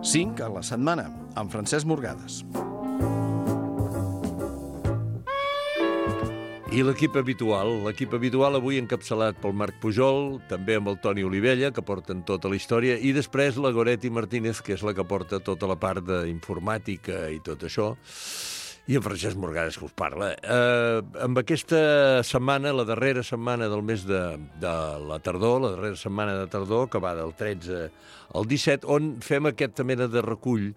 5 a la setmana, amb Francesc Morgades. I l'equip habitual avui encapçalat pel Marc Pujol, també amb el Toni Olivella, que porten tota la història, i després la Goretti Martínez, que és la que porta tota la part d'informàtica i tot això, i en Francesc Morgades, que us parla. Amb aquesta setmana, la darrera setmana del mes de la tardor, la darrera setmana de tardor, que va del 13 al 17, on fem aquesta mena de recull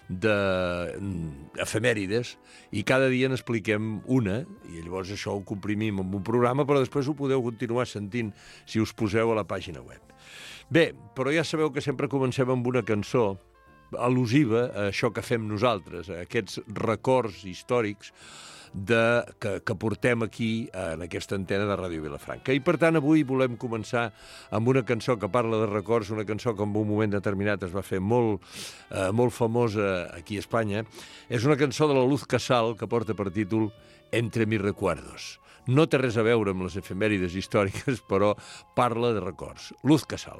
d'efemèrides i cada dia n'expliquem una i llavors això ho comprimim amb un programa, però després ho podeu continuar sentint si us poseu a la pàgina web. Bé, però ja sabeu que sempre comencem amb una cançó al·lusiva a això que fem nosaltres, a aquests records històrics que portem aquí en aquesta antena de Ràdio Vilafranca. I per tant avui volem començar amb una cançó que parla de records, una cançó que en un moment determinat es va fer molt famosa aquí a Espanya. És una cançó de la Luz Casal que porta per títol Entre mis recuerdos. No té res a veure amb les efemèrides històriques, però parla de records. Luz Casal.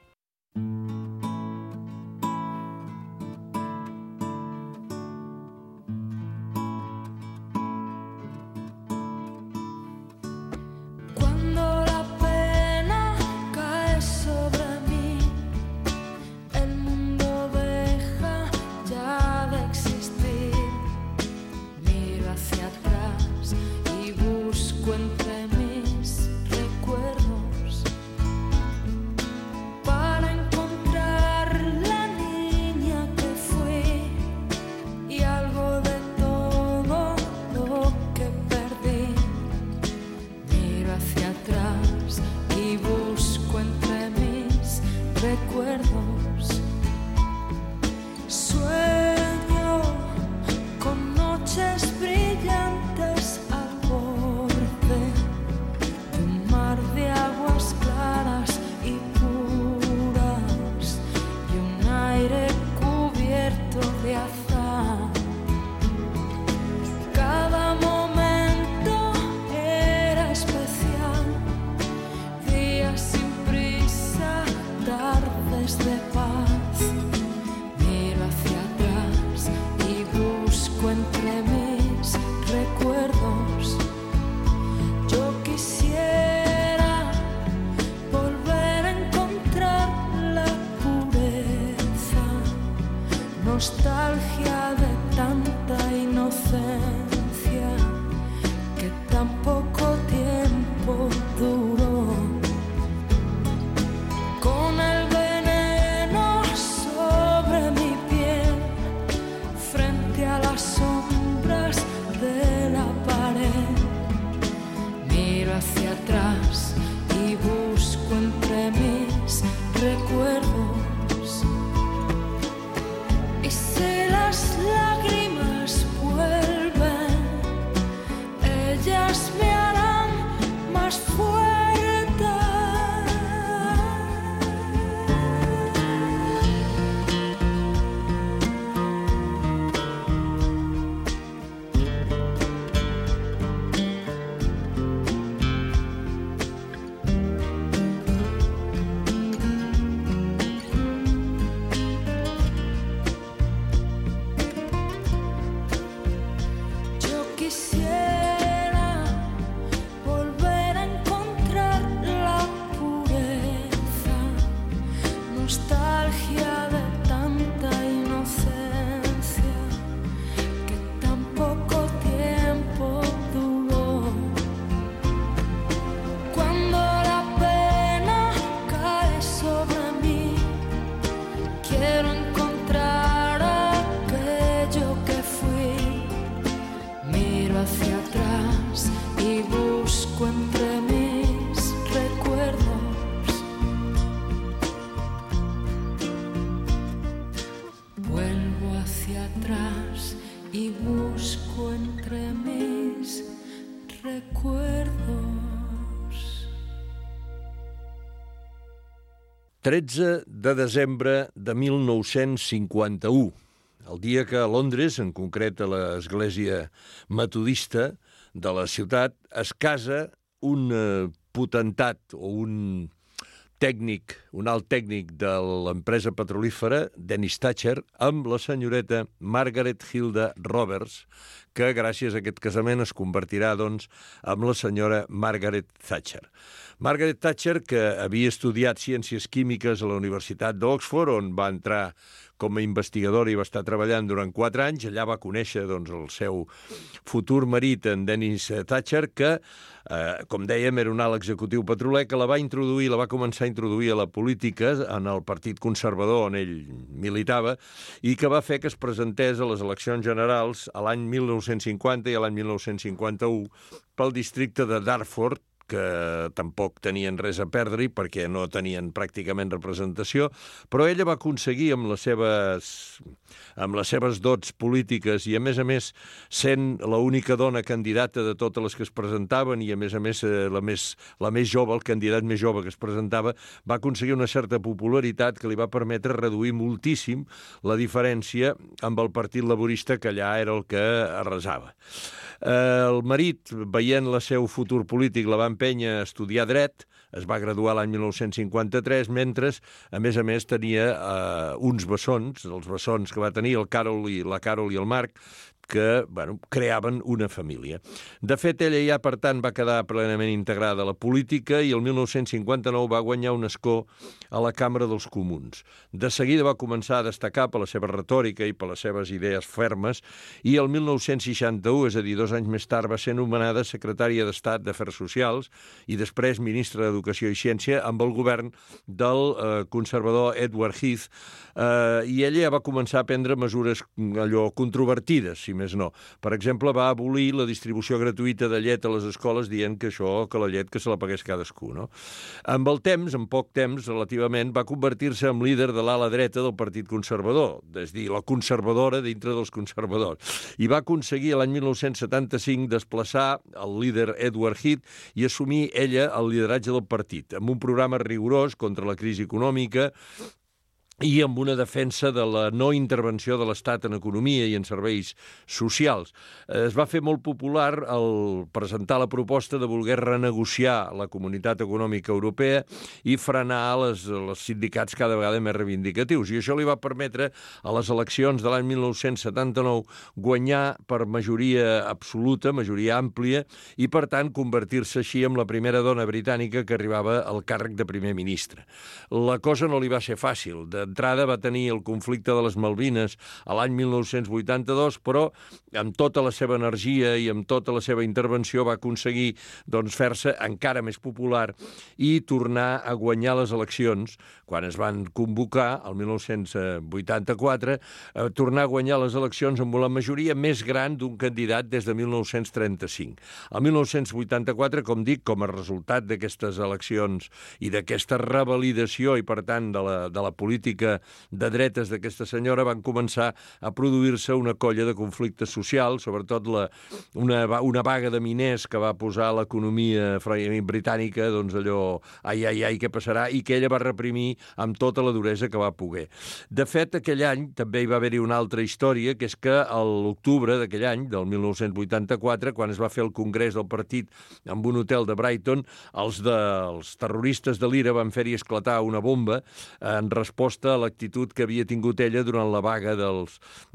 Nostalgia de tanta inocencia que tan poco tiempo duró. Con el veneno sobre mi piel, frente a las sombras de la pared, miro hacia atrás y busco entre mis recuerdos. Si las lágrimas vuelven, ellas me harán más fuerte. Y busco entre mis recuerdos. 13 de desembre de 1951, el dia que a Londres, en concret a l'església metodista de la ciutat, es casa un potentat o un tècnic, un alt tècnic de l'empresa petrolífera, Dennis Thatcher, amb la senyoreta Margaret Hilda Roberts, que gràcies a aquest casament es convertirà, doncs, en la senyora Margaret Thatcher. Margaret Thatcher, que havia estudiat Ciències Químiques a la Universitat d'Oxford, on va entrar com a investigadora i va estar treballant durant 4 anys. Allà va conèixer, doncs, el seu futur marit, en Dennis Thatcher, que, com dèiem, era un alt executiu petroler, que la va començar a introduir a la política en el Partit Conservador on ell militava i que va fer que es presentés a les eleccions generals a l'any 1950 i a l'any 1951 pel districte de Dartford, que tampoc tenien res a perdre-hi perquè no tenien pràcticament representació, però ella va aconseguir amb les seves dots polítiques i, a més, sent l'única dona candidata de totes les que es presentaven i, a més, la més jove, el candidat més jove que es presentava, va aconseguir una certa popularitat que li va permetre reduir moltíssim la diferència amb el Partit Laborista, que allà era el que arrasava. El marit, veient el seu futur polític, la va empènyer a estudiar dret, es va graduar l'any 1953, mentre, a més, tenia uns bessons, els bessons que va tenir la Carol i el Marc, que creaven una família. De fet, ella ja, per tant, va quedar plenament integrada a la política i el 1959 va guanyar un escó a la Cambra dels Comuns. De seguida va començar a destacar per la seva retòrica i per les seves idees fermes i el 1961, és a dir, 2 anys més tard, va ser nomenada secretària d'Estat d'Afers Socials i després ministra d'Educació i Ciència amb el govern del conservador Edward Heath, i ella ja va començar a prendre mesures allò controvertides, si més no. Per exemple, va abolir la distribució gratuïta de llet a les escoles dient que la llet que se la pagués cadascú, no? Amb el temps, en poc temps, relativament, va convertir-se en líder de l'ala dreta del Partit Conservador, és a dir, la conservadora dintre dels conservadors. I va aconseguir l'any 1975 desplaçar el líder Edward Heath i assumir ella el lideratge del partit, amb un programa rigorós contra la crisi econòmica i amb una defensa de la no intervenció de l'Estat en economia i en serveis socials. Es va fer molt popular el presentar la proposta de voler renegociar la Comunitat Econòmica Europea i frenar els sindicats cada vegada més reivindicatius. I això li va permetre a les eleccions de l'any 1979 guanyar per majoria absoluta, majoria àmplia, i per tant convertir-se així en la primera dona britànica que arribava al càrrec de primer ministre. La cosa no li va ser fàcil. D'entrada va tenir el conflicte de les Malvines a l'any 1982, però amb tota la seva energia i amb tota la seva intervenció va aconseguir fer-se encara més popular i tornar a guanyar les eleccions quan es van convocar, el 1984, tornar a guanyar les eleccions amb la majoria més gran d'un candidat des de 1935. El 1984, com dic, com a resultat d'aquestes eleccions i d'aquesta revalidació i, per tant, de la política de dretes d'aquesta senyora, van començar a produir-se una colla de conflictes socials, sobretot una vaga de miners que va posar l'economia britànica, doncs allò, ai, què passarà, i que ella va reprimir amb tota la duresa que va poder. De fet, aquell any també hi va haver-hi una altra història, que és que a l'octubre d'aquell any, del 1984, quan es va fer el congrés del partit en un hotel de Brighton, els terroristes de l'IRA van fer-hi esclatar una bomba en resposta a l'actitud que havia tingut ella durant la vaga del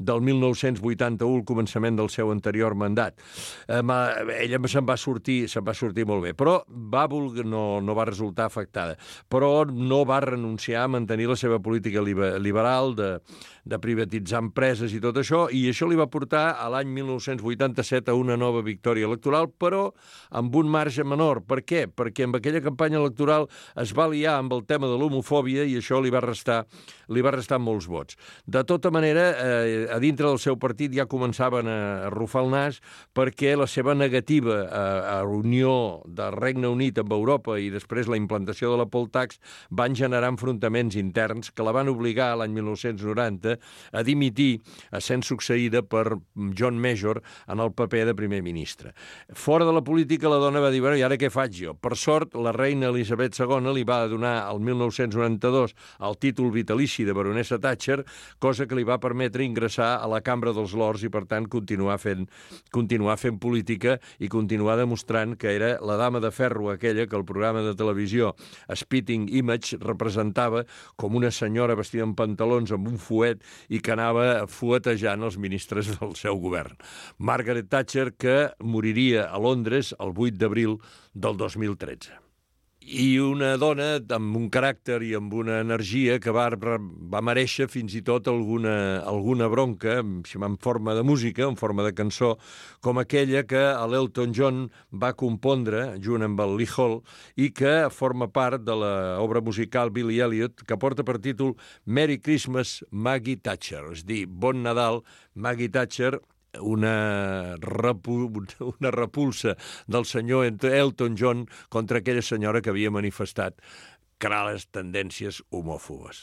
1981, el començament del seu anterior mandat. Ella se'n va sortir molt bé, però no va resultar afectada. Però no va renunciar a mantenir la seva política liberal de privatitzar empreses i tot això, i això li va portar a l'any 1987 a una nova victòria electoral, però amb un marge menor. Per què? Perquè amb aquella campanya electoral es va liar amb el tema de l'homofòbia i això li va restar molts vots. De tota manera, a dintre del seu partit ja començaven a arrufar el nas perquè la seva negativa a unió del Regne Unit amb Europa i després la implantació de la poll tax van generar enfrontaments interns que la van obligar l'any 1990 a dimitir, sent succeïda per John Major en el paper de primer ministre. Fora de la política, la dona va dir, i ara què faig jo? Per sort, la reina Elisabet II li va donar el 1992 el títol vitalici de baronessa Thatcher, cosa que li va permetre ingressar a la Cambra dels Lords i, per tant, continuar fent política i continuar demostrant que era la dama de ferro aquella que el programa de televisió Spitting Image representava com una senyora vestida en pantalons amb un fuet i que anava fuetejant els ministres del seu govern. Margaret Thatcher, que moriria a Londres el 8 d'abril del 2013. I una dona amb un caràcter i amb una energia que va mereixer fins i tot alguna bronca en forma de música, en forma de cançó, com aquella que l'Elton John va compondre junt amb el Lee Hall i que forma part de l'obra musical Billy Elliot, que porta per títol Merry Christmas, Maggie Thatcher, és a dir, Bon Nadal, Maggie Thatcher, una repulsa del senyor Elton John contra aquella senyora que havia manifestat clares tendències homòfobes.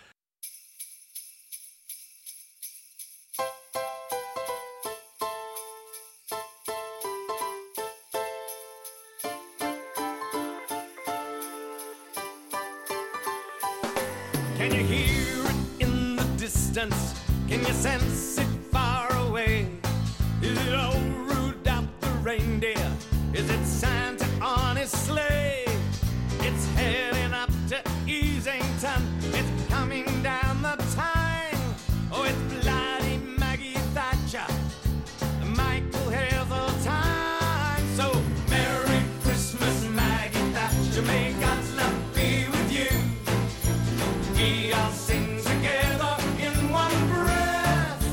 Can you hear it in the distance? Can you sense it far away? Is it old Rudolph the reindeer? Is it Santa on his sleigh? It's heading up to Easington. It's coming down the Tyne. Oh, it's bloody Maggie Thatcher, Michael Hazeltine. So Merry Christmas, Maggie Thatcher. May God's love be with you. We all sing together in one breath.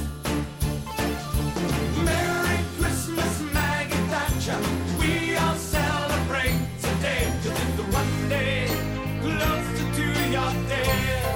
Merry Christmas, Maggie Thatcher. We all celebrate today, 'cause it's the one day closer to your death.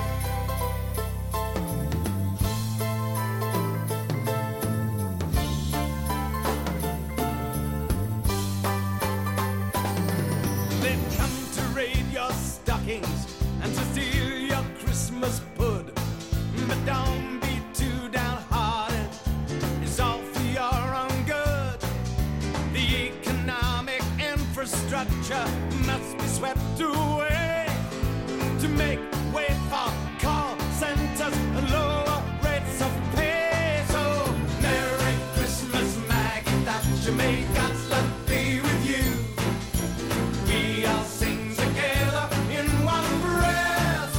They've come to raid your stockings and to steal your Christmas pud. But don't be too downhearted, it's all for your own good. The economic infrastructure must be swept away to make way for call centers and lower rates of pay. So Merry Christmas, Maggie Thatcher, may God's love be with you. We all sing together in one breath.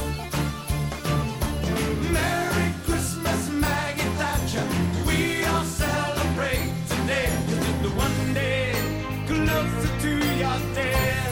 Merry Christmas, Maggie Thatcher. We all celebrate today, 'cause it's the one day closer to your death.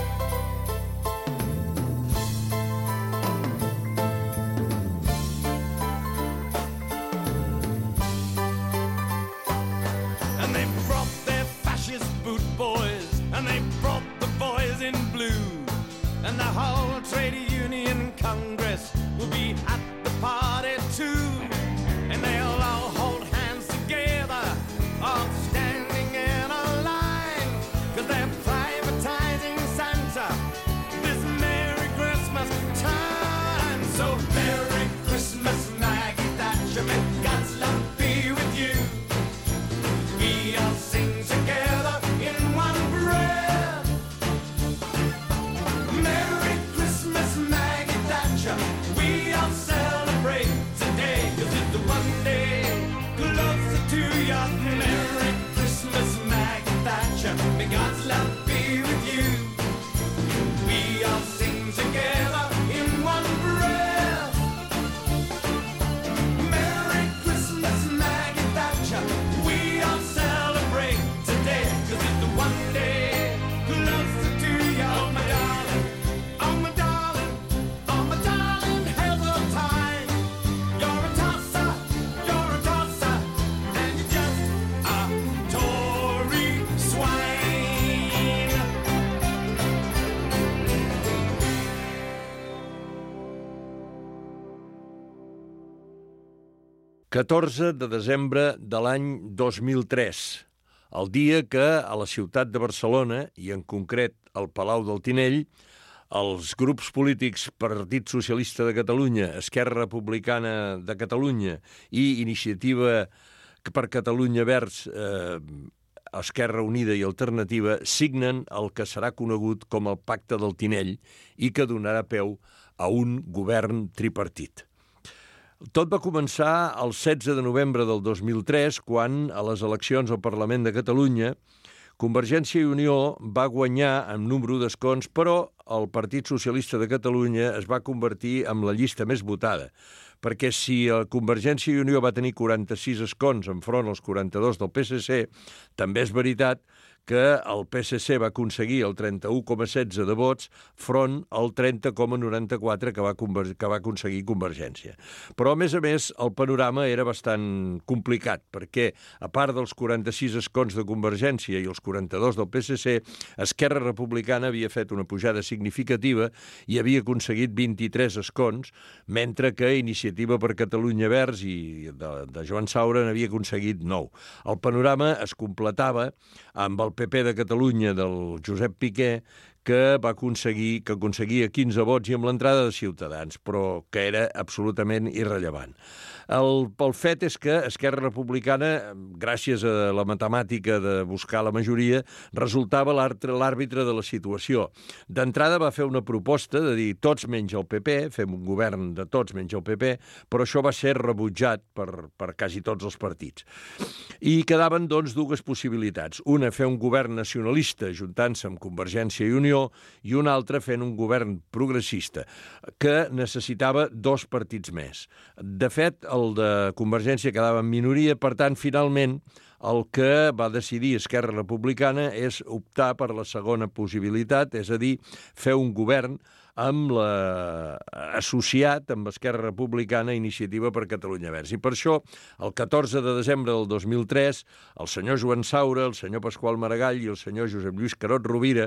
And they brought their fascist boot boys, and they brought the boys in blue, and the whole trade union congress will be at the party too, and they'll all hold hands together, all standing in a line, 'cause they're privatizing Santa this Merry Christmas time. So Merry Christmas, Maggie Thatcher, may God's love be with you. We all sing together in one breath. Merry Christmas, Maggie Thatcher. We all celebrate today, 'cause it's the one day closer to your Merry Christmas, Maggie Thatcher. May God's love be with you. We all sing together in one breath. Merry Christmas, Maggie Thatcher. We all celebrate today, 'cause it's the one day closer to your oh my darling, oh my darling, oh my darling Hazeltine. You're a tosser, and you're just a Tory swine. 14 de desembre de l'any 2003, el dia que a la ciutat de Barcelona, i en concret al Palau del Tinell, els grups polítics Partit Socialista de Catalunya, Esquerra Republicana de Catalunya i Iniciativa per Catalunya Verds, Esquerra Unida i Alternativa, signen el que serà conegut com el Pacte del Tinell i que donarà peu a un govern tripartit. Tot va començar el 16 de novembre del 2003, quan, a les eleccions al Parlament de Catalunya, Convergència i Unió va guanyar en número d'escons, però el Partit Socialista de Catalunya es va convertir en la llista més votada, perquè si Convergència i Unió va tenir 46 escons enfront als 42 del PSC, també és veritat que el PSC va aconseguir el 31,16 de vots front al 30,94 que va aconseguir Convergència. Però, a més, el panorama era bastant complicat, perquè, a part dels 46 escons de Convergència i els 42 del PSC, Esquerra Republicana havia fet una pujada significativa i havia aconseguit 23 escons, mentre que Iniciativa per Catalunya Verds i de Joan Saura n'havia aconseguit 9. El panorama es completava amb el PP de Catalunya del Josep Piqué, que aconseguia 15 vots i amb l'entrada de Ciutadans, però que era absolutament irrellevant. El fet és que Esquerra Republicana, gràcies a la matemàtica de buscar la majoria, resultava l'àrbitre de la situació. D'entrada va fer una proposta de dir tots menys el PP, fem un govern de tots menys el PP, però això va ser rebutjat per quasi tots els partits. I quedaven, doncs, dues possibilitats. Una, fer un govern nacionalista ajuntant-se amb Convergència i Unió, i una altra fent un govern progressista, que necessitava 2 partits més. De fet, el de Convergència quedava en minoria, per tant, finalment, el que va decidir Esquerra Republicana és optar per la segona possibilitat, és a dir, fer un govern associat amb Esquerra Republicana i Iniciativa per Catalunya Verds. I per això, el 14 de desembre del 2003, el senyor Joan Saura, el senyor Pasqual Maragall i el senyor Josep Lluís Carod Rovira,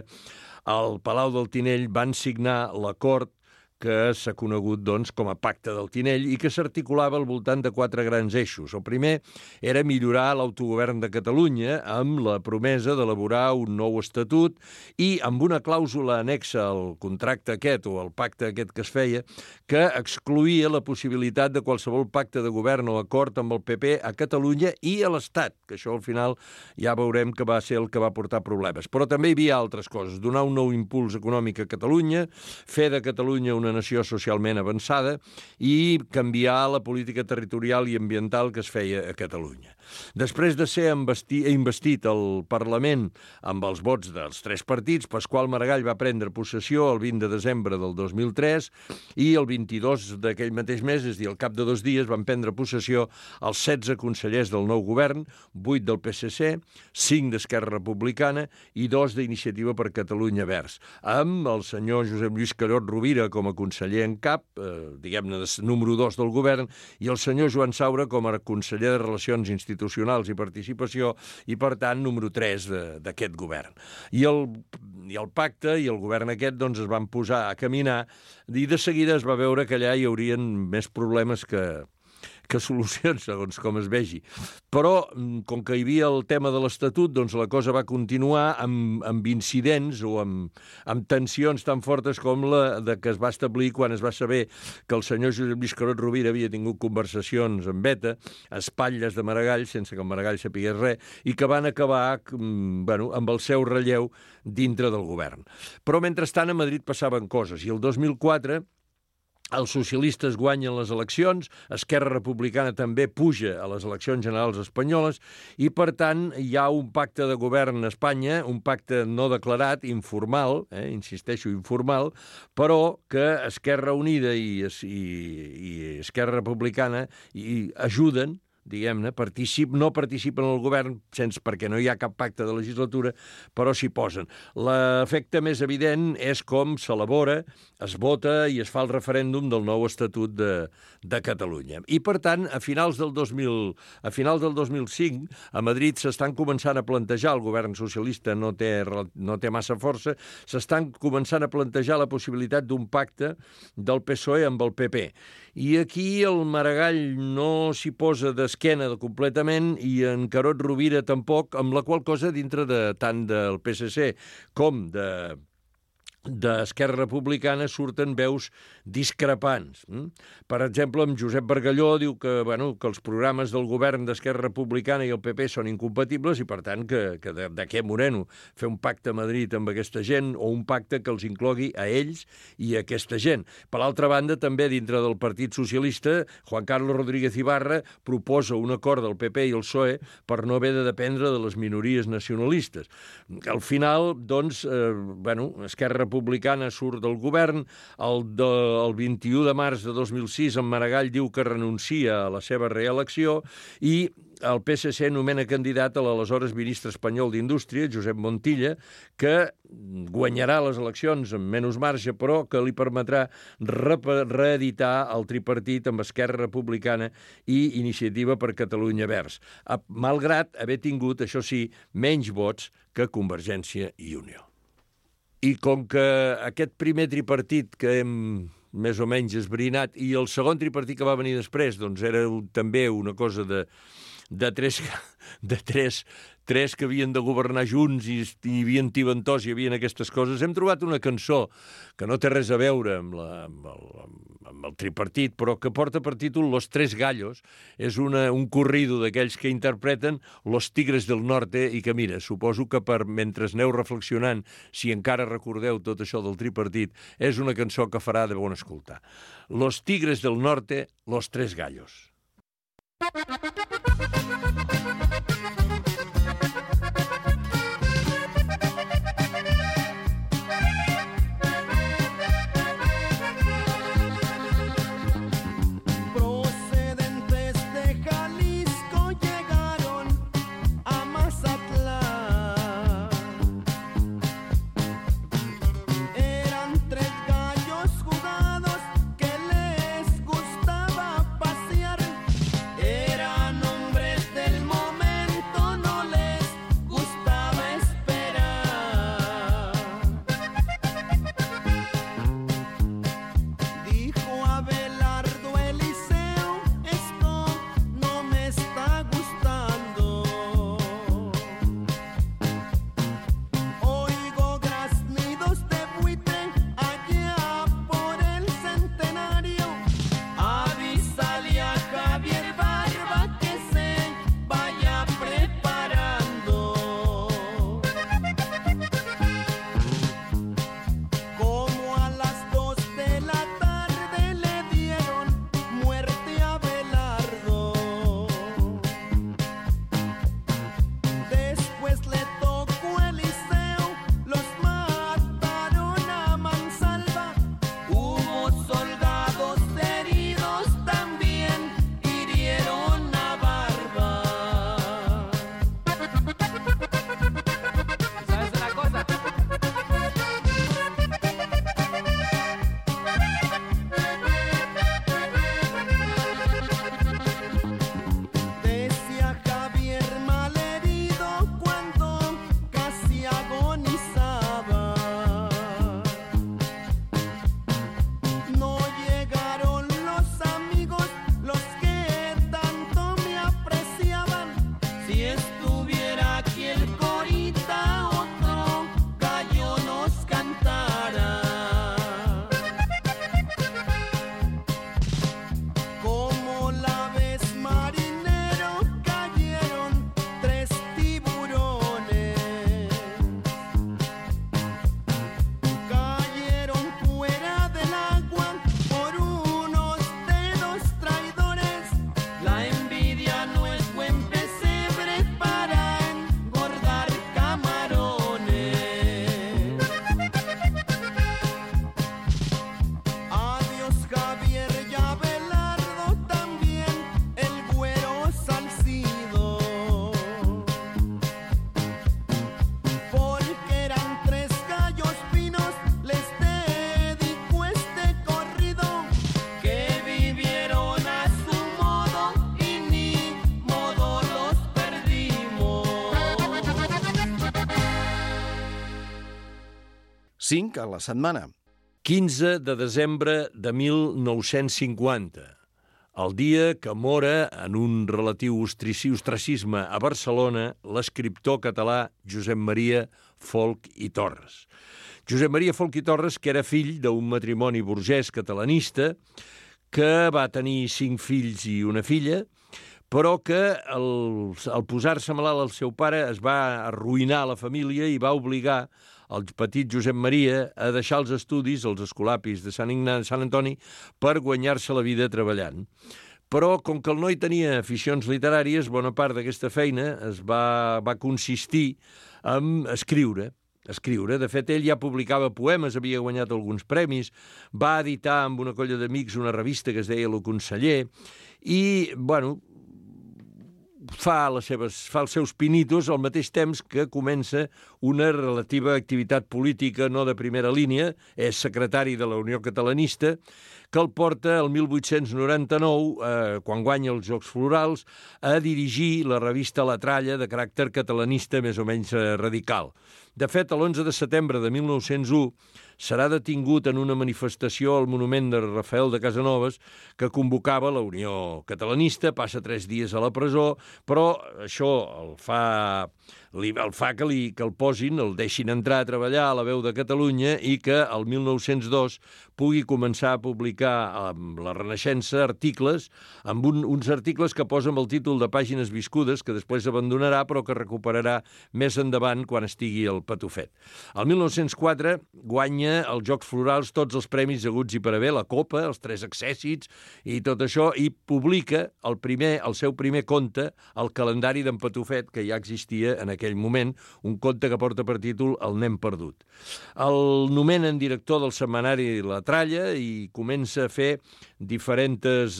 al Palau del Tinell, van signar l'acord que s'ha conegut, doncs, com a Pacte del Tinell i que s'articulava al voltant de 4 grans eixos. El primer era millorar l'autogovern de Catalunya amb la promesa d'elaborar un nou estatut i amb una clàusula anexa al contracte aquest o al pacte aquest que es feia que excloïa la possibilitat de qualsevol pacte de govern o acord amb el PP a Catalunya i a l'Estat, que això al final ja veurem que va ser el que va portar problemes. Però també hi havia altres coses, donar un nou impuls econòmic a Catalunya, fer de Catalunya una nació socialment avançada i canviar la política territorial i ambiental que es feia a Catalunya. Després de ser investit al Parlament amb els vots dels 3 partits, Pasqual Maragall va prendre possessió el 20 de desembre del 2003 i el 22 d'aquell mateix mes, és a dir, al cap de 2 dies, van prendre possessió els 16 consellers del nou govern, 8 del PSC, 5 d'Esquerra Republicana i 2 d'Iniciativa per Catalunya Verds, amb el senyor Josep Lluís Carod Rovira com a conseller en cap, diguem-ne, número 2 del govern, i el senyor Joan Saura com a conseller de Relacions Institucionals i Participació i, per tant, número 3 d'aquest govern. I el pacte i el govern aquest, doncs, es van posar a caminar i de seguida es va veure que allà hi haurien més problemes que solucions, segons com es vegi. Però, com que hi havia el tema de l'Estatut, doncs la cosa va continuar amb incidents o amb tensions tan fortes com la que es va establir quan es va saber que el senyor Josep Lluís Carod Rovira havia tingut conversacions amb ETA, a espatlles de Maragall, sense que el Maragall sapigués res, i que van acabar amb el seu relleu dintre del govern. Però, mentrestant, a Madrid passaven coses, i el 2004 els socialistes guanyen les eleccions, Esquerra Republicana també puja a les eleccions generals espanyoles i, per tant, hi ha un pacte de govern a Espanya, un pacte no declarat, informal, insisteixo, informal, però que Esquerra Unida i Esquerra Republicana ajuden, diguem-ne, no participen en el govern perquè no hi ha cap pacte de legislatura, però s'hi posen. L'efecte més evident és com s'elabora, es vota i es fa el referèndum del nou Estatut de Catalunya. I, per tant, a finals del 2005, a Madrid s'estan començant a plantejar, el govern socialista no té massa força, s'estan començant a plantejar la possibilitat d'un pacte del PSOE amb el PP. I aquí el Maragall no s'hi posa d'esquena completament i en Carod Rovira tampoc, amb la qual cosa dintre tant del PSC com d'Esquerra Republicana surten veus discrepants. Per exemple, amb Josep Bargalló diu que els programes del govern d'Esquerra Republicana i el PP són incompatibles i, per tant, que de què Moreno fer un pacte a Madrid amb aquesta gent o un pacte que els inclogui a ells i a aquesta gent. Per l'altra banda, també dintre del Partit Socialista, Juan Carlos Rodríguez Ibarra proposa un acord del PP i el PSOE per no haver de dependre de les minories nacionalistes. Al final, doncs, Esquerra Republicana surt del govern, el 21 de març de 2006 en Maragall diu que renuncia a la seva reelecció i el PSC nomena candidat a l'aleshores ministre espanyol d'Indústria, Josep Montilla, que guanyarà les eleccions amb menys marge, però que li permetrà reeditar el tripartit amb Esquerra Republicana i Iniciativa per Catalunya Verds, malgrat haver tingut, això sí, menys vots que Convergència i Unió. I com que aquest primer tripartit que hem més o menys esbrinat i el segon tripartit que va venir després doncs era també una cosa de tres que havien de governar junts i hi havia tibantors, hi havia aquestes coses, hem trobat una cançó que no té res a veure amb el tripartit, però que porta per títol Los Tres Gallos. És un corrido d'aquells que interpreten Los Tigres del Norte i que, mira, suposo que mentre aneu reflexionant, si encara recordeu tot això del tripartit, és una cançó que farà de bon escoltar. Los Tigres del Norte, Los Tres Gallos. Cinc a la setmana. 15 de desembre de 1950. el dia que mora, en un relatiu ostracisme a Barcelona, l'escriptor català Josep Maria Folch i Torres. Josep Maria Folch i Torres, que era fill d'un matrimoni burgès catalanista, que va tenir 5 fills i una filla, però que al posar-se malalt el seu pare es va arruïnar la família i va obligar el petit Josep Maria a deixar els estudis, els escolapis de Sant Antoni, per guanyar-se la vida treballant. Però, com que el noi tenia aficions literàries, bona part d'aquesta feina va consistir en escriure. De fet, ell ja publicava poemes, havia guanyat alguns premis, va editar amb una colla d'amics una revista que es deia Lo Conseller, i, bueno, fa els seus pinitos al mateix temps que comença una relativa activitat política no de primera línia, és secretari de la Unió Catalanista, que el porta el 1899, quan guanya els Jocs Florals, a dirigir la revista La Tralla, de caràcter catalanista més o menys radical. De fet, l'11 de setembre de 1901 serà detingut en una manifestació al monument de Rafael de Casanovas que convocava la Unió Catalanista, passa 3 dies a la presó, però això el fa que el posin, el deixin entrar a treballar a la Veu de Catalunya i que el 1902 pugui començar a publicar amb la Renaixença articles, amb uns articles que posa amb el títol de Pàgines viscudes, que després abandonarà però que recuperarà més endavant quan estigui el Patufet. El 1904 guanya als Jocs Florals tots els premis haguts i per haver, la Copa, els 3 accèssits i tot això, i publica el seu primer conte, el calendari d'en Patufet, que ja existia en aquell moment, un conte que porta per títol El nen perdut. El nomenen director del setmanari La Tralla i comença a fer diferents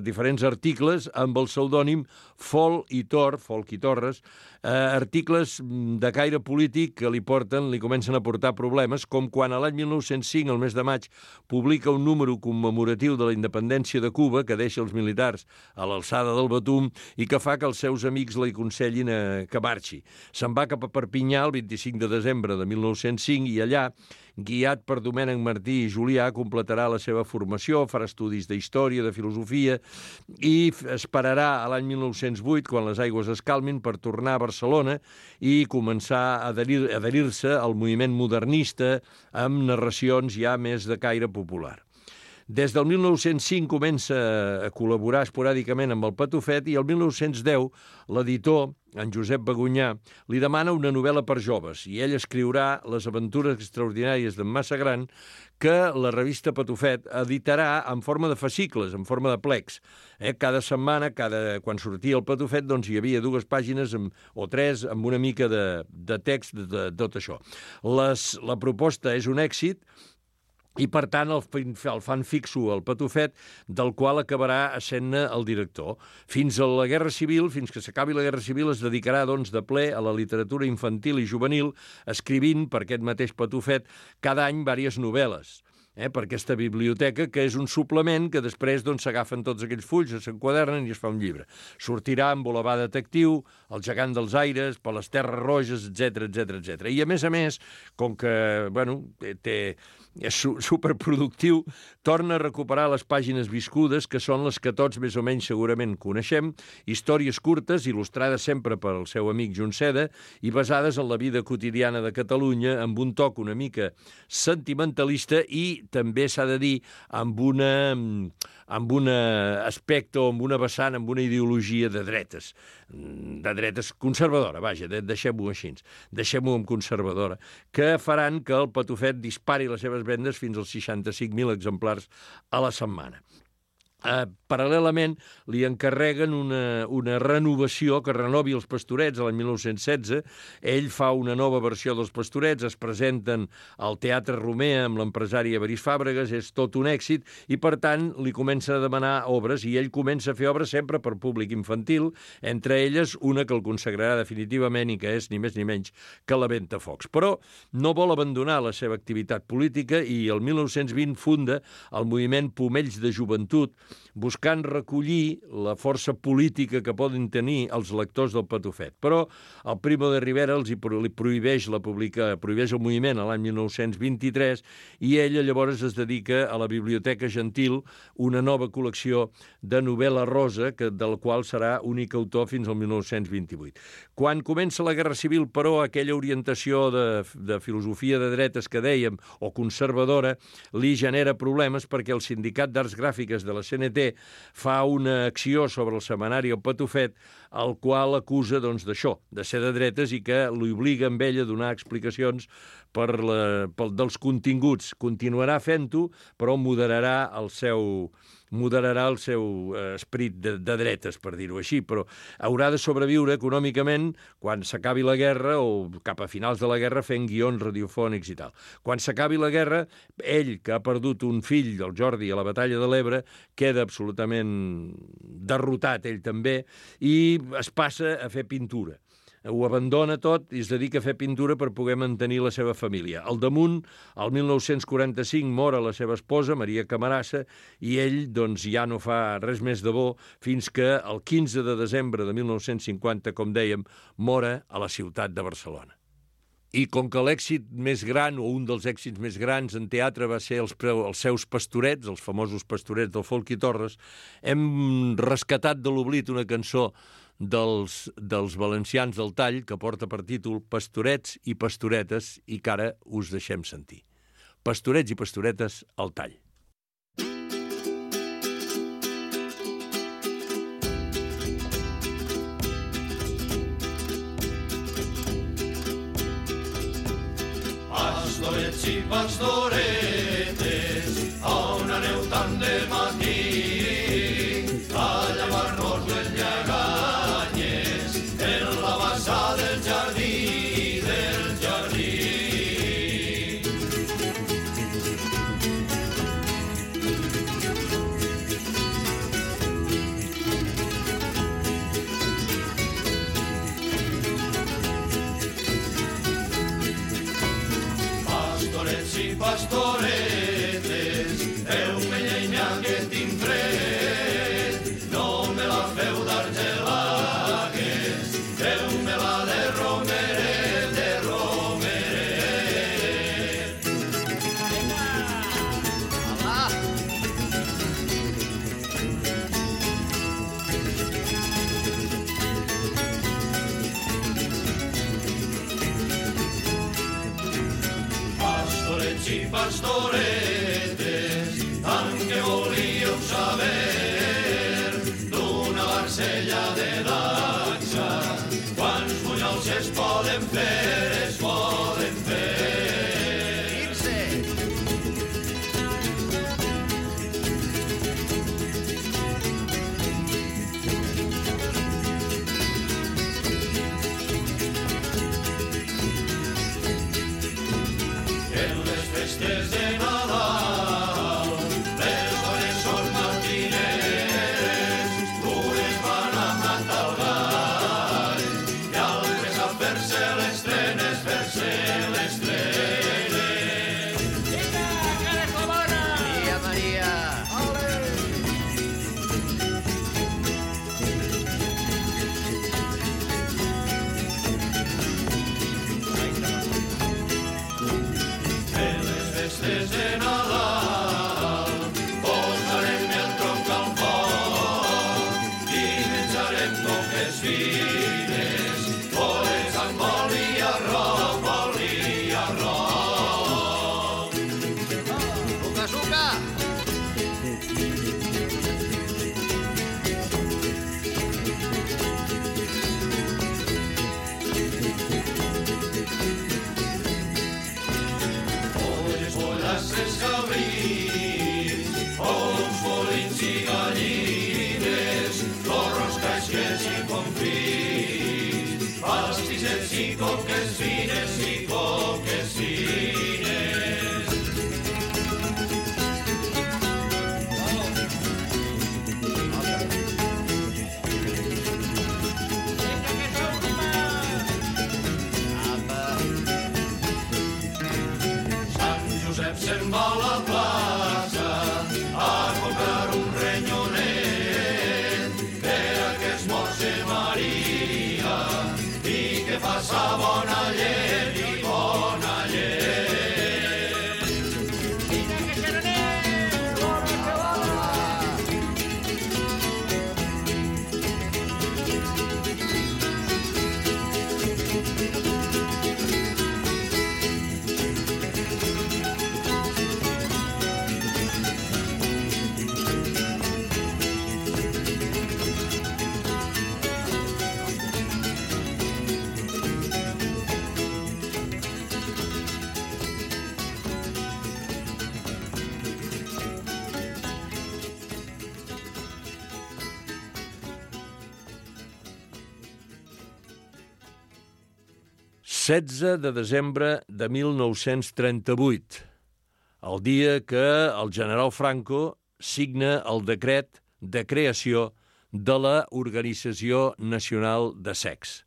articles amb el pseudònim Folch i Torres, articles de caire polític que li comencen a portar problemes, com quan a l'any 1905, al mes de maig, publica un número commemoratiu de la independència de Cuba que deixa els militars a l'alçada del Betum i que fa que els seus amics li aconsellin que marxi. Se'n va cap a Perpinyà el 25 de desembre de 1905 i allà, guiat per Domènec Martí i Julià, completarà la seva formació, farà estudis d'història, de filosofia i esperarà a l'any 1908, quan les aigües es calmin, per tornar a Barcelona i començar a adherir-se al moviment modernista amb narracions ja més de caire popular. Des del 1905 comença a col·laborar esporàdicament amb el Patufet i el 1910 l'editor, en Josep Bagunyà, li demana una novel·la per joves i ell escriurà Les aventures extraordinàries d'en Massagran, que la revista Patufet editarà en forma de fascicles, en forma de plecs. Cada setmana, quan sortia el Patufet, doncs hi havia 2 pàgines o 3 amb una mica de text de tot això. La proposta és un èxit, i, per tant, el fan fixo al Patufet, del qual acabarà essent-ne el director. Fins a la Guerra Civil, fins que s'acabi la Guerra Civil, es dedicarà, doncs, de ple a la literatura infantil i juvenil, escrivint per aquest mateix Patufet cada any diverses novel·les. Per aquesta biblioteca, que és un suplement que després s'agafen tots aquells fulls, s'enquadernen i es fa un llibre. Sortirà en Boulevard Detectiu, El gegant dels aires, Per les terres roges, etc. I, a més, com que és superproductiu, torna a recuperar les pàgines viscudes, que són les que tots més o menys segurament coneixem, històries curtes, il·lustrades sempre pel seu amic Junceda, i basades en la vida quotidiana de Catalunya, amb un toc una mica sentimentalista i també s'ha de dir amb un aspecte o amb una vessant, amb una ideologia de dretes conservadora, vaja, deixem-ho així, deixem-ho amb conservadora, que faran que el Patufet dispari les seves vendes fins als 65.000 exemplars a la setmana. Paral·lelament, li encarreguen una renovació, que renovi els Pastorets a l'any 1916. Ell fa una nova versió dels Pastorets, es presenten al Teatre Romea amb l'empresari Evarist Fàbregas, és tot un èxit, i per tant li comença a demanar obres, i ell comença a fer obres sempre per públic infantil, entre elles una que el consagrarà definitivament i que és ni més ni menys que La Ventafocs. Però no vol abandonar la seva activitat política i el 1920 funda el moviment Pomells de Joventut, buscant recollir la força política que poden tenir els lectors del Patufet. Però el Primo de Rivera li prohibeix el moviment a l'any 1923 i ella llavors es dedica a la Biblioteca Gentil, una nova col·lecció de novel·la rosa, del qual serà únic autor fins al 1928. Quan comença la Guerra Civil, però, aquella orientació de filosofia de dretes que dèiem, o conservadora, li genera problemes perquè el Sindicat d'Arts Gràfiques de la CNT fa una acció sobre el setmanari El Patufet, el qual acusa d'això, de ser de dretes i que l'obliga amb ell a donar explicacions dels continguts. Continuarà fent-ho, però moderarà el seu esperit de dretes, per dir-ho així, però haurà de sobreviure econòmicament quan s'acabi la guerra o cap a finals de la guerra fent guions radiofònics i tal. Quan s'acabi la guerra, ell, que ha perdut un fill, el Jordi, a la batalla de l'Ebre, queda absolutament derrotat, ell també, i es passa a fer pintura. Ho abandona tot i es dedica a fer pintura per poder mantenir la seva família. Al damunt, el 1945, mor la seva esposa, Maria Camarassa, i ell ja no fa res més de bo fins que el 15 de desembre de 1950, com dèiem, mora a la ciutat de Barcelona. I com que l'èxit més gran, o un dels èxits més grans en teatre va ser els seus pastorets, els famosos pastorets del Folchi Torres, hem rescatat de l'oblit una cançó dels valencians del Tall, que porta per títol Pastorets i Pastoretes, i que ara us deixem sentir. Pastorets i Pastoretes al Tall. Pastorets i pastoretes, on aneu tant de matí, a llevar-nos les lleganyes en la bassa del jardí, Pastoretes, heu-me llenya que tinc fred, no me la feu d'argelagues, feu-me-la de romeret, de romeret. Vinga! Hola! Pastorets i pastoretes, tant que volíeu saber d'una barcella de dacsa, quants bunyols es poden fer, es poden fer. Irse! En les festes de Nadal, les dones són martineres, unes van a matar el gall, i altres a fer-se les trenes, fer-se les trenes. Vinga, que eres la bona! Maria, Maria! Ole! En les festes de Nadal posarem el tronc al foc i menjarem coques fines, bolets amb oli i arròs, oli i arròs. Suca, suca! Pollastres, cabrits, ous, bolins i gallines, torros, casquets i confits, pastissets i coques fines, i coques fines. Vinga, que és l'última! Apa! Sant Josep se'n va a la plaça a comprar un renyonet. 16 de desembre de 1938, el dia que el general Franco signa el decret de creació de la Organització Nacional de Secs,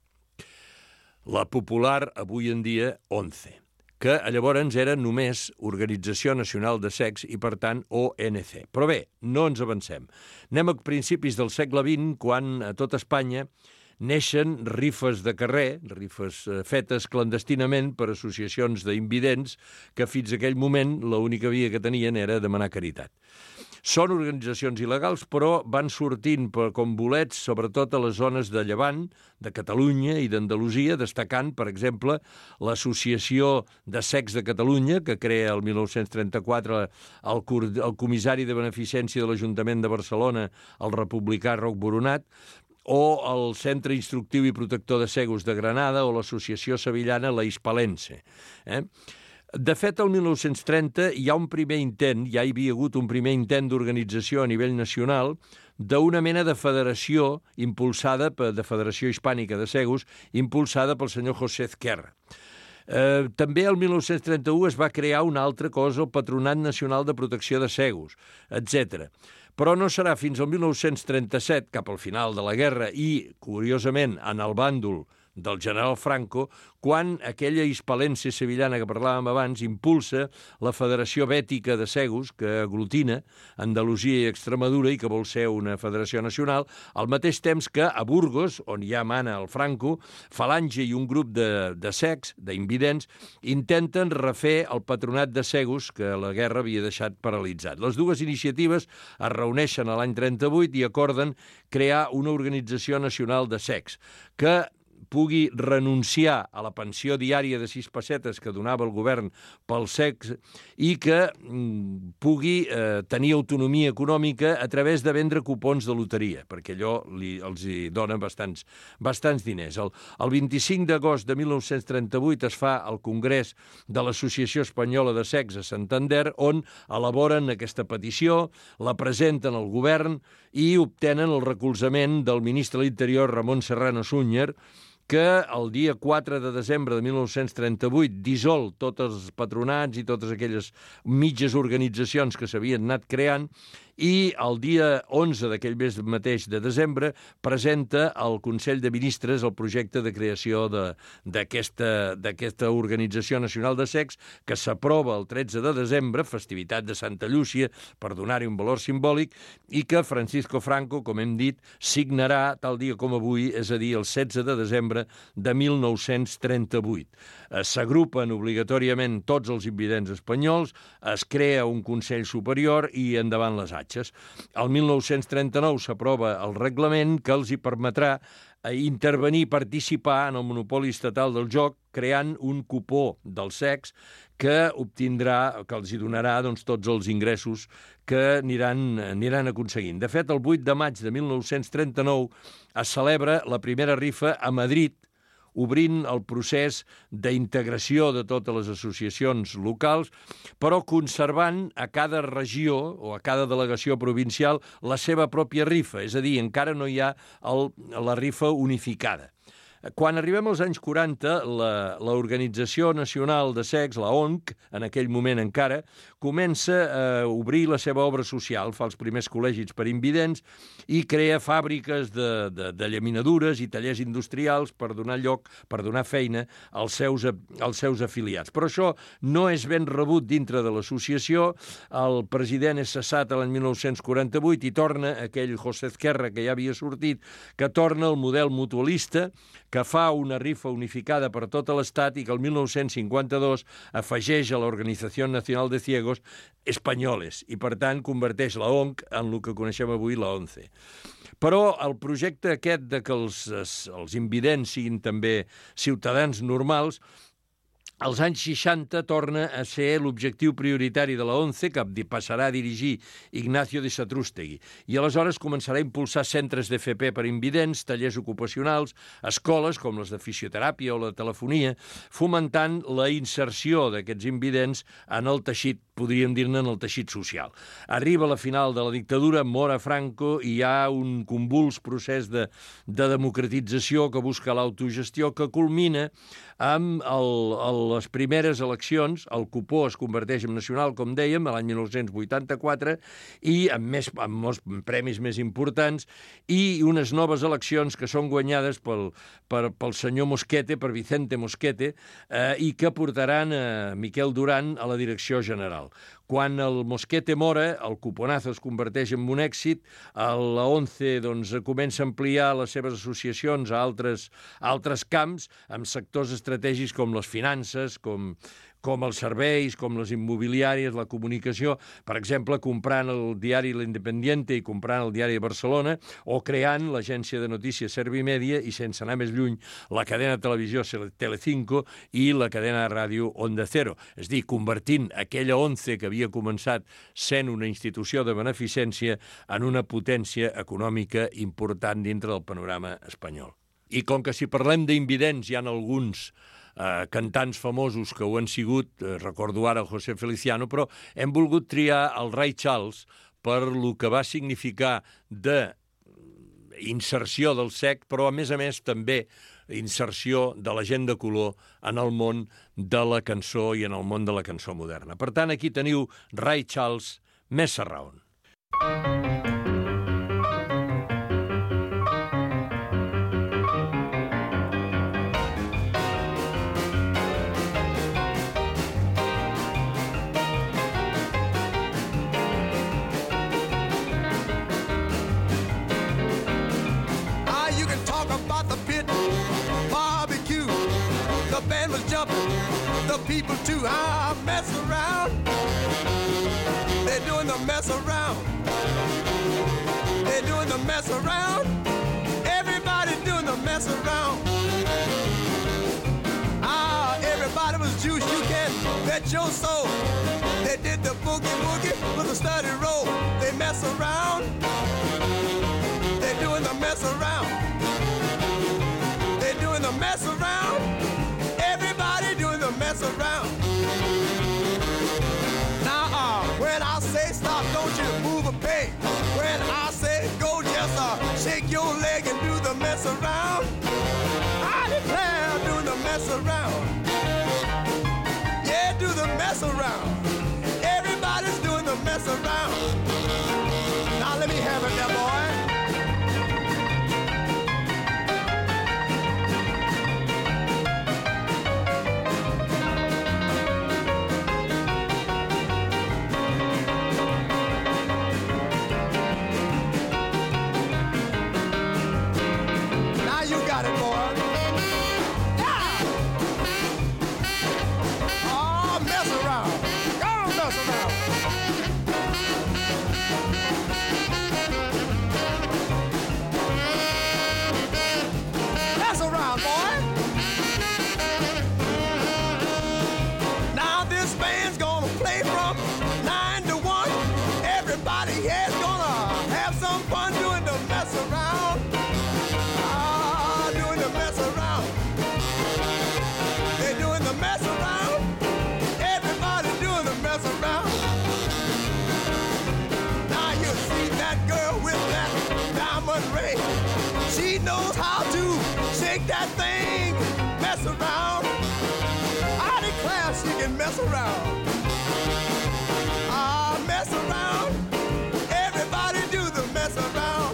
la popular avui en dia ONCE, que llavors era només Organització Nacional de Secs i, per tant, ONC. Però bé, no ens avancem. Anem a principis del segle XX, quan a tot Espanya neixen rifes de carrer, rifes fetes clandestinament per associacions d'invidents que fins a aquell moment l'única via que tenien era demanar caritat. Són organitzacions il·legals, però van sortint com bolets, sobretot a les zones de Llevant, de Catalunya i d'Andalusia, destacant, per exemple, l'Associació de Secs de Catalunya, que crea el 1934 el comissari de beneficència de l'Ajuntament de Barcelona, el republicà Roc Boronat, o el Centre Instructiu i Protector de Cegos de Granada o l'Associació Sevillana La Hispalense. De fet, el 1930 hi ha un primer intent, ja hi havia hagut un primer intent d'organització a nivell nacional d'una mena de federació impulsada, de Federació Hispànica de Cegos, impulsada pel senyor José Ezquerra. També el 1931 es va crear una altra cosa, el Patronat Nacional de Protecció de Cegos, etc. Però no serà fins al 1937, cap al final de la guerra, i, curiosament, en el bàndol del general Franco, quan aquella hispalense sevillana que parlàvem abans impulsa la Federació Bètica de Cegos, que aglutina Andalusia i Extremadura i que vol ser una federació nacional, al mateix temps que a Burgos, on ja mana el Franco, Falange i un grup de cecs, d'invidents, intenten refer el patronat de Cegos que la guerra havia deixat paralitzat. Les dues iniciatives es reuneixen a l'any 38 i acorden crear una organització nacional de cecs que pugui renunciar a la pensió diària de 6 pessetes que donava el govern pels cecs i que pugui tenir autonomia econòmica a través de vendre cupons de loteria, perquè allò els hi dona bastants diners. El 25 d'agost de 1938 es fa el Congrés de l'Associació Espanyola de Cecs a Santander, on elaboren aquesta petició, la presenten al govern i obtenen el recolzament del ministre de l'Interior, Ramon Serrano Súñer, que el dia 4 de desembre de 1938 dissol tots els patronats i totes aquelles mitges organitzacions que s'havien anat creant i el dia 11 d'aquell mes mateix de desembre presenta al Consell de Ministres el projecte de creació d'aquesta Organització Nacional de Cecs que s'aprova el 13 de desembre, festivitat de Santa Llúcia, per donar-hi un valor simbòlic, i que Francisco Franco, com hem dit, signarà tal dia com avui, és a dir, el 16 de desembre de 1938. S'agrupen obligatòriament tots els invidents espanyols, es crea un Consell Superior i endavant les atxes. El 1939 s'aprova el reglament que els hi permetrà intervenir i participar en el monopoli estatal del joc, creant un cupó dels cecs que els hi donarà tots els ingressos que aniran aconseguint. De fet, el 8 de maig de 1939 es celebra la primera rifa a Madrid, obrint el procés d'integració de totes les associacions locals, però conservant a cada regió o a cada delegació provincial la seva pròpia rifa, és a dir, encara no hi ha la rifa unificada. Quan arribem als anys 40, l'Organització Nacional de Cecs, la ONC, en aquell moment encara, comença a obrir la seva obra social, fa els primers col·legis per invidents i crea fàbriques de llaminadures i tallers industrials per donar feina als seus afiliats. Però això no és ben rebut dintre de l'associació. El president és cessat l'any 1948 i torna aquell José Ezquerra que ja havia sortit, que torna al model mutualista, que fa una rifa unificada per tot l'Estat i que el 1952 afegeix a l'Organització Nacional de Ciegos Espanyoles i, per tant, converteix la ONC en el que coneixem avui la ONCE. Però el projecte aquest de que els invidents siguin també ciutadans normals als anys 60 torna a ser l'objectiu prioritari de la ONCE, que passarà a dirigir Ignacio de Satrústegui. I aleshores començarà a impulsar centres d'FP per invidents, tallers ocupacionals, escoles com les de fisioteràpia o la telefonia, fomentant la inserció d'aquests invidents en el teixit podríem dir-ne, en el teixit social. Arriba la final de la dictadura, mora Franco i hi ha un convuls procés de democratització que busca l'autogestió, que culmina amb les primeres eleccions. El cupó es converteix en nacional, com dèiem, l'any 1984, i amb molts premis més importants, i unes noves eleccions que són guanyades pel senyor Mosquete, per Vicente Mosquete, i que portaran Miquel Duran a la direcció general. Quan el Mosquete mora, el cuponazo es converteix en un èxit, la ONCE comença a ampliar les seves associacions a altres camps, amb sectors estratègics com les finances, com els serveis, com les immobiliàries, la comunicació, per exemple, comprant el diari L'Independiente i comprant el diari de Barcelona, o creant l'agència de notícies Servimedia i, sense anar més lluny, la cadena de televisió Telecinco i la cadena de ràdio Onda Cero. És a dir, convertint aquella ONCE que havia començat sent una institució de beneficència en una potència econòmica important dintre del panorama espanyol. I com que si parlem d'invidents hi ha alguns cantants famosos que ho han sigut, recordo ara el José Feliciano, però hem volgut triar el Ray Charles per lo que va significar d'inserció del sec, però a més també inserció de la gent de color en el món de la cançó i en el món de la cançó moderna. Per tant, aquí teniu Ray Charles, Mess Around. The people too, mess around. They're doing the mess around. They're doing the mess around. Everybody doing the mess around. Everybody was juice, you can bet your soul. They did the boogie woogie with a steady roll. They mess around. They're doing the mess around. They're doing the mess around. Mess around. Now, when I say stop, don't you move a peg. When I say go, just shake your leg and do the mess around. I declare, do the mess around. Yeah, do the mess around. Everybody's doing the mess around. Now let me have it there, boy. She knows how to shake that thing, mess around. I declare she can mess around. Mess around. Everybody do the mess around.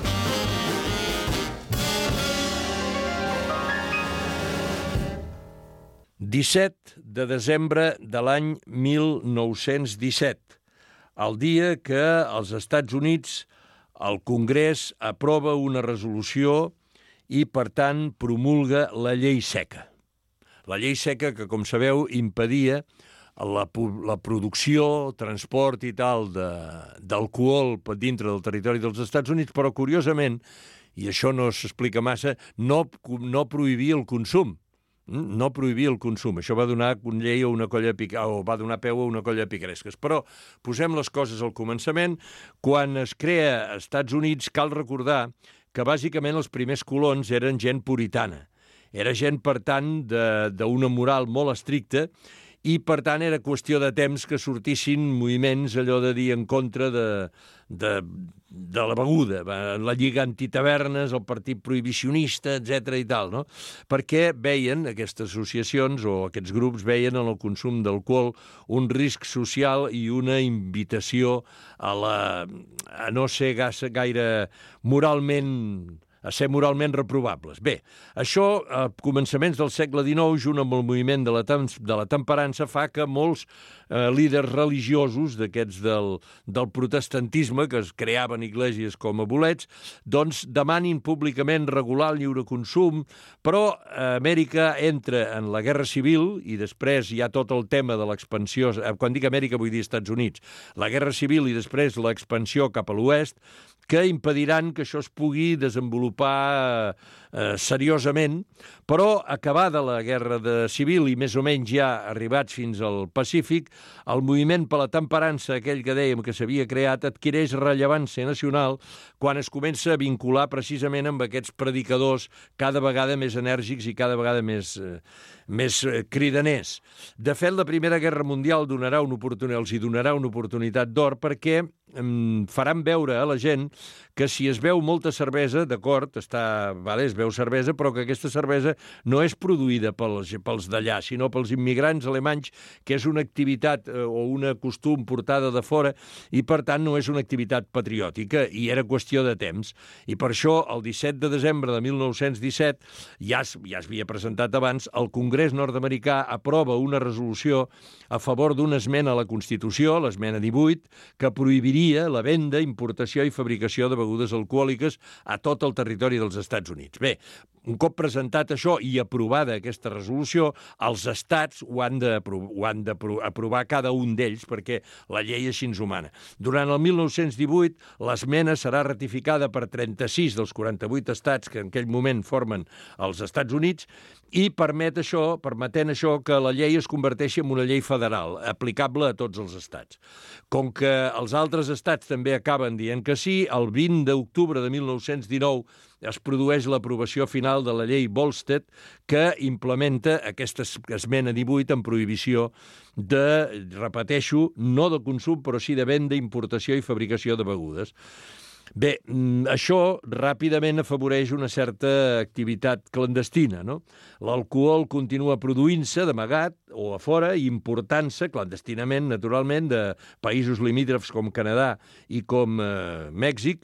«17 de desembre de l'any 1917, el dia que als Estats Units el Congrés aprova una resolució i, per tant, promulga la llei seca. La llei seca que, com sabeu, impedia la producció, transport i tal d'alcohol dintre del territori dels Estats Units, però, curiosament, i això no s'explica massa, no prohibia el consum. No prohibir el consum. Això va donar va donar peu a una colla de picaresques. Però posem les coses al començament. Quan es crea als Estats Units, cal recordar que bàsicament els primers colons eren gent puritana. Era gent, per tant, d'una moral molt estricta i per tant era qüestió de temps que sortissin moviments, allò de dir, en contra de la beguda, la Lliga Antitavernes, el Partit Prohibicionista, etc i tal, no? Perquè veien, aquestes associacions o aquests grups veien en el consum d'alcohol un risc social i una invitació a no ser gaire a ser moralment reprovables. Bé, això, a començaments del segle XIX, junt amb el moviment de la temperança, fa que molts líders religiosos d'aquests del protestantisme, que es creaven esglésies com a bolets, doncs demanin públicament regular el lliure consum, però Amèrica entra en la Guerra Civil i després hi ha tot el tema de l'expansió, quan dic Amèrica vull dir Estats Units, la Guerra Civil i després l'expansió cap a l'oest, que impediran que això es pugui desenvolupar seriosament, però acabada la Guerra Civil i més o menys ja arribats fins al Pacífic, el moviment per la temperança, aquell que dèiem que s'havia creat, adquireix rellevància nacional quan es comença a vincular precisament amb aquests predicadors cada vegada més enèrgics i cada vegada més cridaners. De fet, la Primera Guerra Mundial els hi donarà una oportunitat d'or perquè faran veure a la gent que si es beu molta cervesa, d'acord, es beu cervesa, però que aquesta cervesa no és produïda pels d'allà, sinó pels immigrants alemanys, que és una activitat o un costum portada de fora i, per tant, no és una activitat patriòtica i era qüestió de temps. I per això, el 17 de desembre de 1917, ja es havia presentat abans, el Congrés nord-americà aprova una resolució a favor d'una esmena a la Constitució, l'esmena 18, que prohibiria la venda, importació i fabricació de begudes alcohòliques a tot el territori dels Estats Units. Bé, un cop presentat això i aprovada aquesta resolució, els estats ho han d'aprovar cada un d'ells perquè la llei així ens ho mana. Durant el 1918, l'esmena serà ratificada per 36 dels 48 estats que en aquell moment formen els Estats Units i permetent això que la llei es converteixi en una llei federal, aplicable a tots els estats. Com que els altres estats també acaben dient que sí, el 20 d'octubre de 1919 es produeix l'aprovació final de la llei Volstead que implementa aquesta esmena 18 en prohibició de, repeteixo, no de consum, però sí de venda, importació i fabricació de begudes. Bé, això ràpidament afavoreix una certa activitat clandestina, no? L'alcohol continua produint-se d'amagat o a fora i important-se clandestinament, naturalment, de països limítrofs com Canadà i com Mèxic,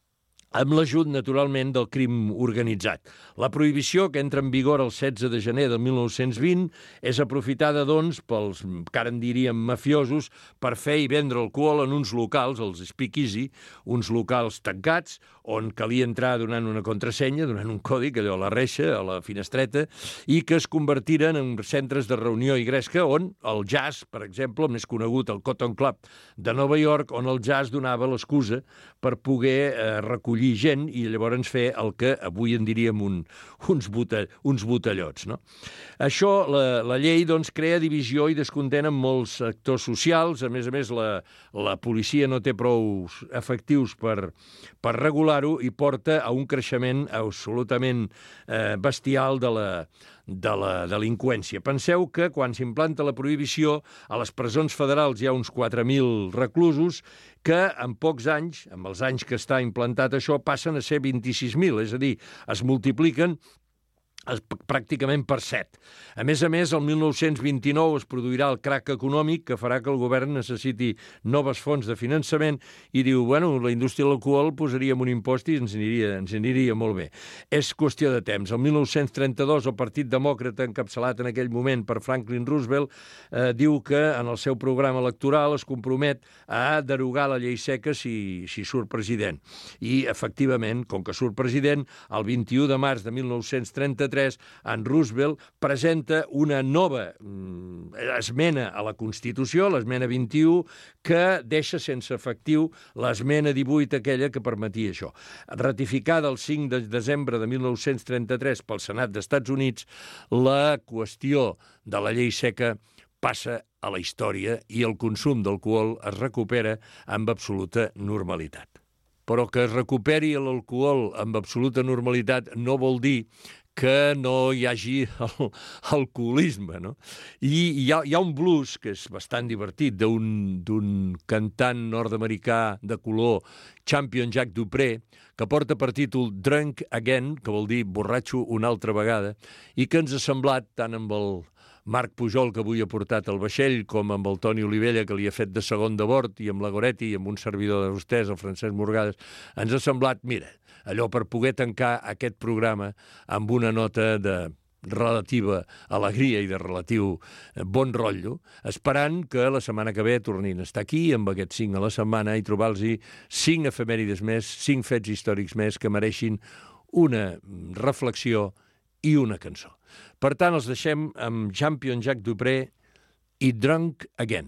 amb l'ajut, naturalment, del crim organitzat. La prohibició, que entra en vigor el 16 de gener de 1920, és aprofitada, doncs, pels, que ara en diríem mafiosos, per fer i vendre alcohol en uns locals, els speakeasy, uns locals tancats, on calia entrar donant una contrasenya, donant un còdic, allò a la reixa, a la finestreta, i que es convertiren en centres de reunió i gresca, on el jazz, per exemple, el més conegut, el Cotton Club de Nova York, on el jazz donava l'excusa per poder recollir gent i llavors fer el que avui en diríem uns botellots. No? Això, la llei, doncs, crea divisió i descontent en molts actors socials. A més, la policia no té prou efectius per regular-ho i porta a un creixement absolutament bestial de la delinqüència. Penseu que quan s'implanta la prohibició, a les presons federals hi ha uns 4.000 reclusos que en pocs anys, amb els anys que està implantat això, passen a ser 26.000, és a dir, es multipliquen pràcticament per 7. A més, el 1929 es produirà el crac econòmic que farà que el govern necessiti noves fonts de finançament i diu, bueno, la indústria de l'alcohol posaríem un impost i ens aniria molt bé. És qüestió de temps. El 1932 el Partit Demòcrata, encapçalat en aquell moment per Franklin Roosevelt, diu que en el seu programa electoral es compromet a derogar la llei seca si surt president. I, efectivament, com que surt president, el 21 de març de 1933 en Roosevelt presenta una nova esmena a la Constitució, l'esmena 21, que deixa sense efectiu l'esmena 18, aquella que permetia això. Ratificada el 5 de desembre de 1933 pel Senat d'Estats Units, la qüestió de la llei seca passa a la història i el consum d'alcohol es recupera amb absoluta normalitat. Però que es recuperi l'alcohol amb absoluta normalitat no vol dir que no hi hagi alcoholisme, no? I hi ha un blues que és bastant divertit d'un cantant nord-americà de color, Champion Jack Dupré, que porta per títol Drunk Again, que vol dir borratxo una altra vegada, i que ens ha semblat, tant amb el Marc Pujol, que avui ha portat el vaixell, com amb el Toni Olivella, que li ha fet de segon de bord, i amb la Goretti, i amb un servidor de vostès, el Francesc Morgades, ens ha semblat, mira, allò per poder tancar aquest programa amb una nota de relativa alegria i de relatiu bon rotllo, esperant que la setmana que ve tornin a estar aquí amb aquests 5 a la setmana i trobar-los 5 efemèrides més, 5 fets històrics més que mereixin una reflexió i una cançó. Per tant, els deixem amb Champion Jack Dupré i Drunk Again.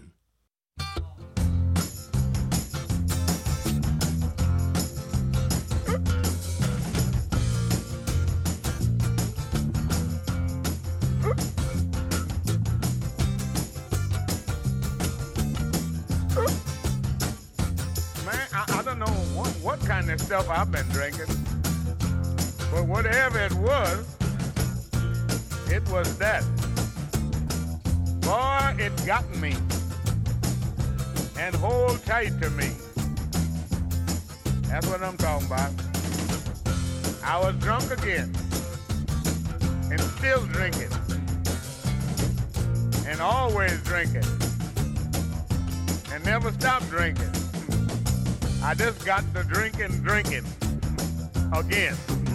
What kind of stuff I've been drinking, but whatever it was that. Boy, it got me and hold tight to me. That's what I'm talking about. I was drunk again and still drinking and always drinking and never stop drinking. I just got to drinking again.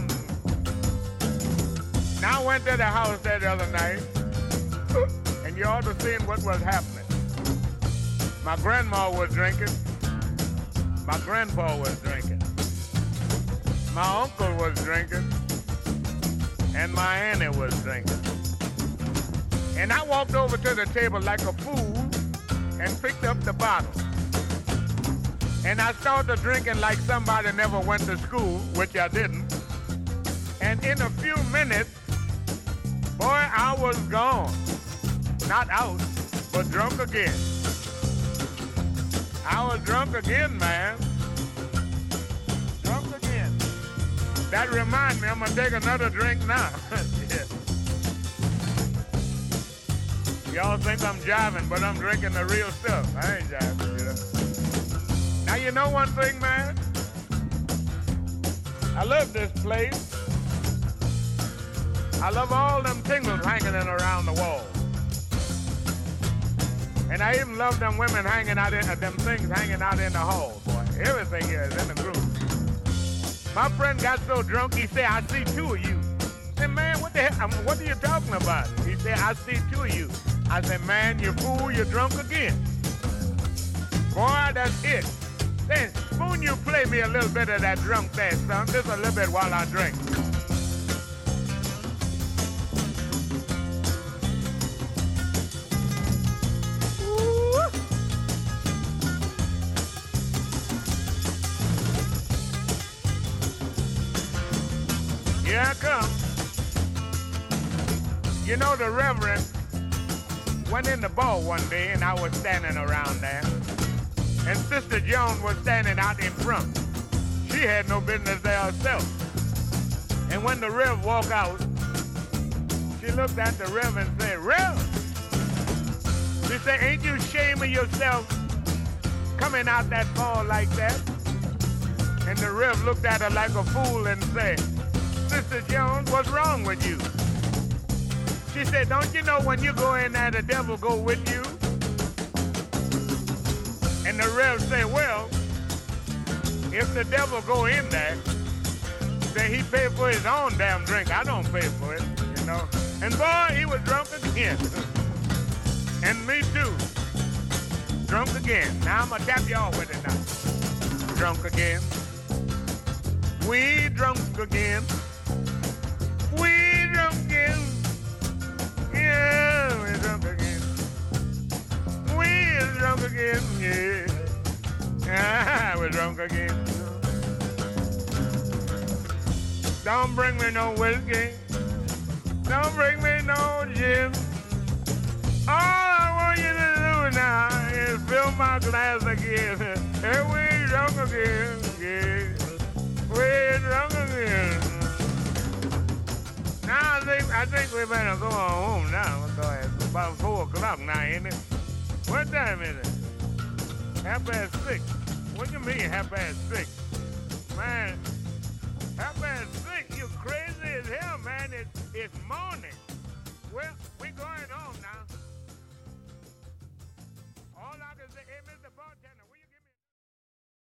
Now I went to the house that other night, and you ought to see what was happening. My grandma was drinking. My grandpa was drinking. My uncle was drinking. And my auntie was drinking. And I walked over to the table like a fool and picked up the bottle. And I started drinking like somebody never went to school, which I didn't. And in a few minutes, boy, I was gone. Not out, but drunk again. I was drunk again, man. Drunk again. That reminds me, I'm going to take another drink now. Yeah. Y'all think I'm jiving, but I'm drinking the real stuff. I ain't jiving, you know. Now, you know one thing, man? I love this place. I love all them tingles hanging in around the wall. And I even love them women hanging out in, them things hanging out in the hall, boy. Everything here is in the groove. My friend got so drunk, he said, I see 2 of you. I said, man, what the hell, what are you talking about? He said, I see 2 of you. I said, man, you fool, you're drunk again. Boy, that's it. Then, Spoon, you play me a little bit of that drunk there, son. Just a little bit while I drink. Ooh. Here I come. You know, the Reverend went in the ball one day, and I was standing around there. And Sister Jones was standing out in front. She had no business there herself. And when the Rev walked out, she looked at the Rev and said, Rev, she said, ain't you ashamed of yourself coming out that far like that? And the Rev looked at her like a fool and said, Sister Jones, what's wrong with you? She said, don't you know when you go in there, the devil go with you? And the Rev say, well, if the devil go in there, then he pay for his own damn drink. I don't pay for it, you know. And boy, he was drunk again. And me too. Drunk again. Now I'm going to tap you off with it now. Drunk again. We drunk again. We drunk again. Yeah, we're drunk again. We're drunk again, yeah. Ah, we're drunk again. Don't bring me no whiskey. Don't bring me no gin. All I want you to do now is fill my glass again. And we're drunk again, yeah. We're drunk again. Now I think we better go on home now. It's about 4 o'clock now, ain't it? What time is it? 6:30. What do you mean 6:30? Man, 6:30, you crazy as hell, man. It's morning. Well, we going on now.